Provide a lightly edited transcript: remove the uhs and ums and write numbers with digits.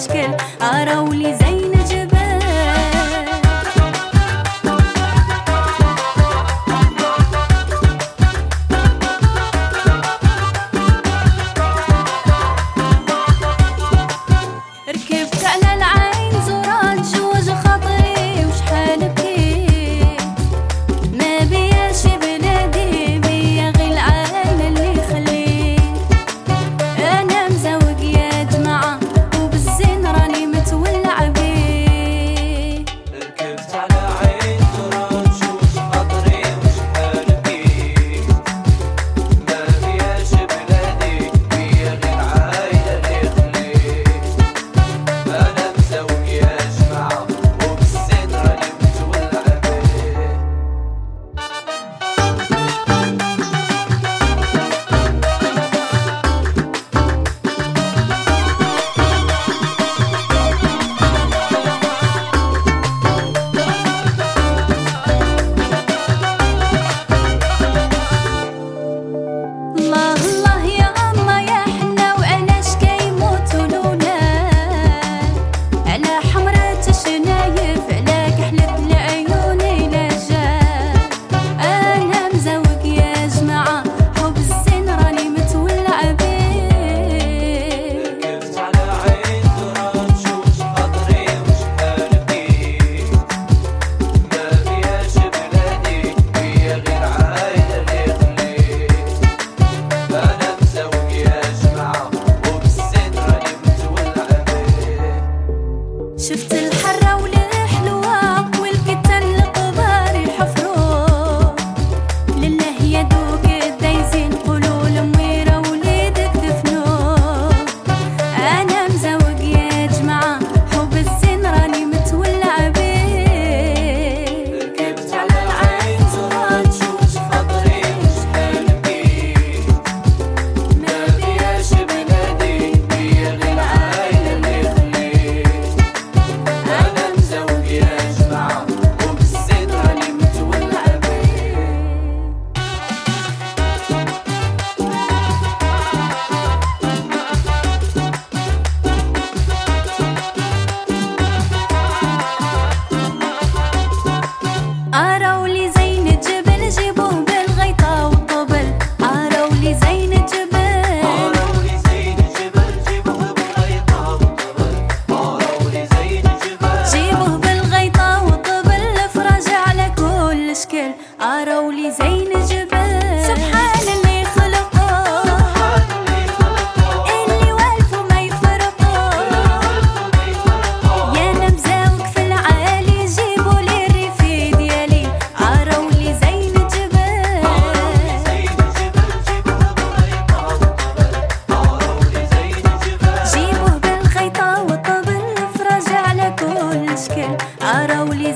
شكل، أراولي زين جبال. ركبت على العين زوران جوج خاطري وشحال بكيت، ما بياش بلادي بيا غير العائلة اللي خليت. أنا مزوق يا جماعة وبالزين راني متولع بيه. ركبت على عين زوران جوج خاطري وشحال بكيت، ما بياش بلادي بيا غير العائلة اللي خليت. أنا مزوق يا جماعة وبالزين راني متولع بيه. الله الله يا الله يا حنا وعلاش كيموتوا الولاد، على حمرة الشنايف على كحلة العيون إلا جات. أنا مزوق يا جماعة حب الزين راني متولع بيه. ركبت على عين زوران جوج خاطري وشحال بكيت، ما بياش بلادي بيا غير عائلة اللي خليت. أنا مزوق يا جماعة وبالزين راني متولع بيه. شفت الحرة والحلوة والقتال الكبار يحفروا، لله يا دوق الدايزين قولوا لمويرة وليدك دفنوه. أنا مزوق يا جماعة حب الزين راني متولع بيه. ركبت على العين زوران جوج خاطري وشحال بكيت، ما بياش بلادي بيا غير العائلة اللي خليت. أنا مزوق يا جماعة وبالزين راني متولع بيه. أراولي زين الجبل جيبوه بالغيطة والطبل، أراولي زين الجبل. أراولي زين الجبل جيبوه بالغيطة والطبل، أراولي زين الجبل. جيبوه بالغيطة والطبل فرج على كل شكل، أراولي زين الجبل. سبحان اللي خلقه اللي والفه ما يفرقه، يا نمزاوك في العالي جيبوا لي الريفي ديالي، أراولي زين الجبل. أراولي زين الجبل جيبوه بالغيطة والطبل، أراولي زين الجبل. جيبوه بالغيطة والطبل فرج على كل شكل، أراولي